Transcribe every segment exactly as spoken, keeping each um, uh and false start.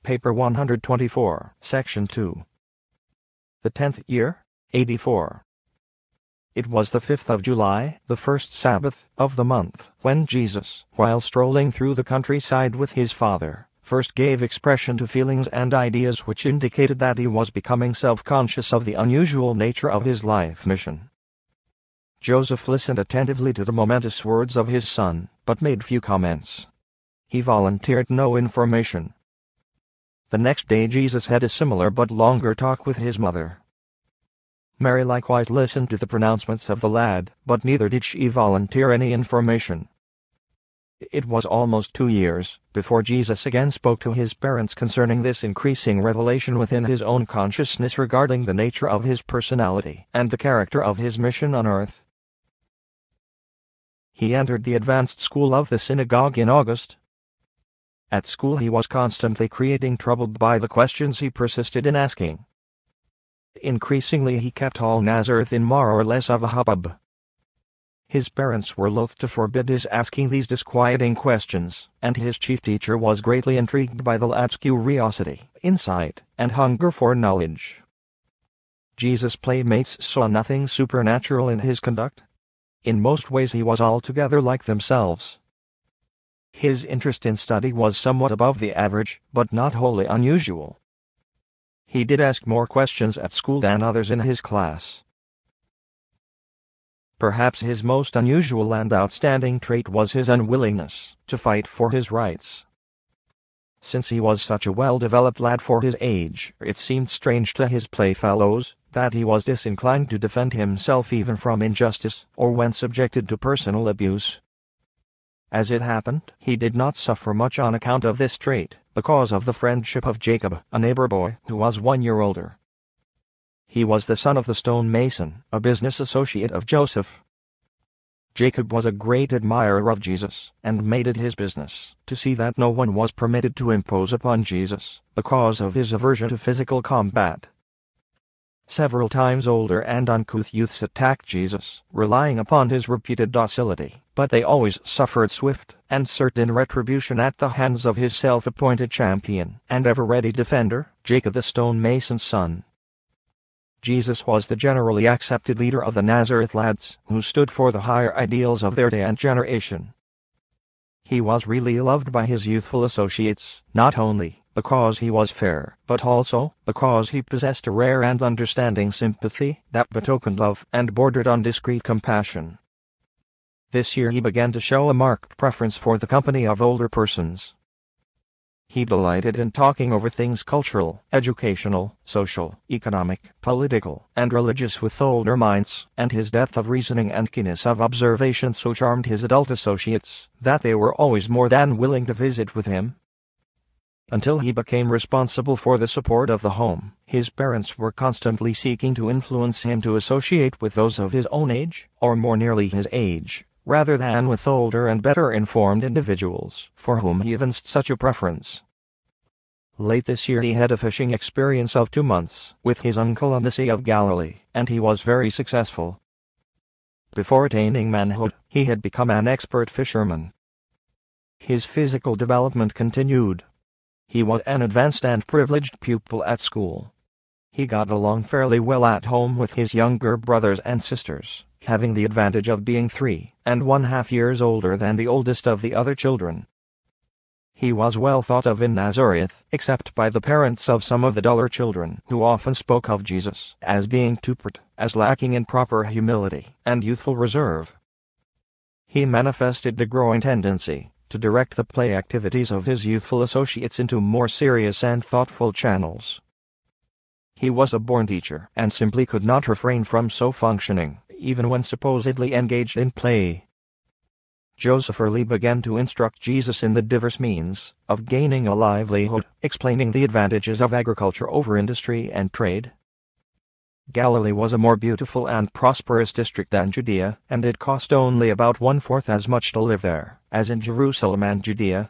Paper one hundred twenty-four, Section two. The tenth year, eighty-four. It was the fifth of July, the first Sabbath of the month, when Jesus, while strolling through the countryside with his Father, first gave expression to feelings and ideas which indicated that he was becoming self-conscious of the unusual nature of his life mission. Joseph listened attentively to the momentous words of his son, but made few comments. He volunteered no information. The next day Jesus had a similar but longer talk with his mother. Mary likewise listened to the pronouncements of the lad, but neither did she volunteer any information. It was almost two years before Jesus again spoke to his parents concerning this increasing revelation within his own consciousness regarding the nature of his personality and the character of his mission on earth. He entered the advanced school of the synagogue in August. At school he was constantly creating trouble by the questions he persisted in asking. Increasingly he kept all Nazareth in more or less of a hubbub. His parents were loath to forbid his asking these disquieting questions, and his chief teacher was greatly intrigued by the lad's curiosity, insight, and hunger for knowledge. Jesus' playmates saw nothing supernatural in his conduct. In most ways he was altogether like themselves. His interest in study was somewhat above the average, but not wholly unusual. He did ask more questions at school than others in his class. Perhaps his most unusual and outstanding trait was his unwillingness to fight for his rights. Since he was such a well-developed lad for his age, it seemed strange to his playfellows that he was disinclined to defend himself even from injustice or when subjected to personal abuse. As it happened, he did not suffer much on account of this trait, because of the friendship of Jacob, a neighbor boy who was one year older. He was the son of the stonemason, a business associate of Joseph. Jacob was a great admirer of Jesus, and made it his business to see that no one was permitted to impose upon Jesus, because of his aversion to physical combat. Several times older and uncouth youths attacked Jesus, relying upon his reputed docility, but they always suffered swift and certain retribution at the hands of his self-appointed champion and ever-ready defender, Jacob the stonemason's son. Jesus was the generally accepted leader of the Nazareth lads, who stood for the higher ideals of their day and generation. He was really loved by his youthful associates, not only because he was fair, but also because he possessed a rare and understanding sympathy that betokened love and bordered on discreet compassion. This year he began to show a marked preference for the company of older persons. He delighted in talking over things cultural, educational, social, economic, political, and religious with older minds, and his depth of reasoning and keenness of observation so charmed his adult associates that they were always more than willing to visit with him. Until he became responsible for the support of the home, his parents were constantly seeking to influence him to associate with those of his own age, or more nearly his age, rather than with older and better informed individuals, for whom he evinced such a preference. Late this year he had a fishing experience of two months with his uncle on the Sea of Galilee, and he was very successful. Before attaining manhood, he had become an expert fisherman. His physical development continued. He was an advanced and privileged pupil at school. He got along fairly well at home with his younger brothers and sisters, having the advantage of being three and one half years older than the oldest of the other children. He was well thought of in Nazareth, except by the parents of some of the duller children, who often spoke of Jesus as being too pert, as lacking in proper humility and youthful reserve. He manifested a growing tendency to direct the play activities of his youthful associates into more serious and thoughtful channels. He was a born teacher, and simply could not refrain from so functioning, even when supposedly engaged in play. Joseph early began to instruct Jesus in the diverse means of gaining a livelihood, explaining the advantages of agriculture over industry and trade. Galilee was a more beautiful and prosperous district than Judea, and it cost only about one-fourth as much to live there as in Jerusalem and Judea.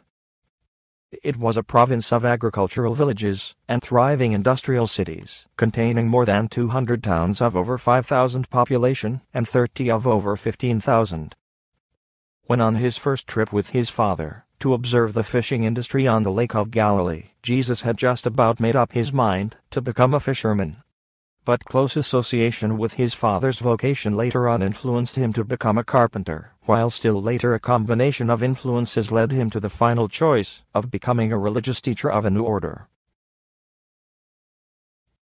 It was a province of agricultural villages and thriving industrial cities, containing more than two hundred towns of over five thousand population and thirty of over fifteen thousand. When on his first trip with his father, to observe the fishing industry on the Lake of Galilee. Jesus had just about made up his mind to become a fisherman. But close association with his father's vocation later on influenced him to become a carpenter, while still later a combination of influences led him to the final choice of becoming a religious teacher of a new order.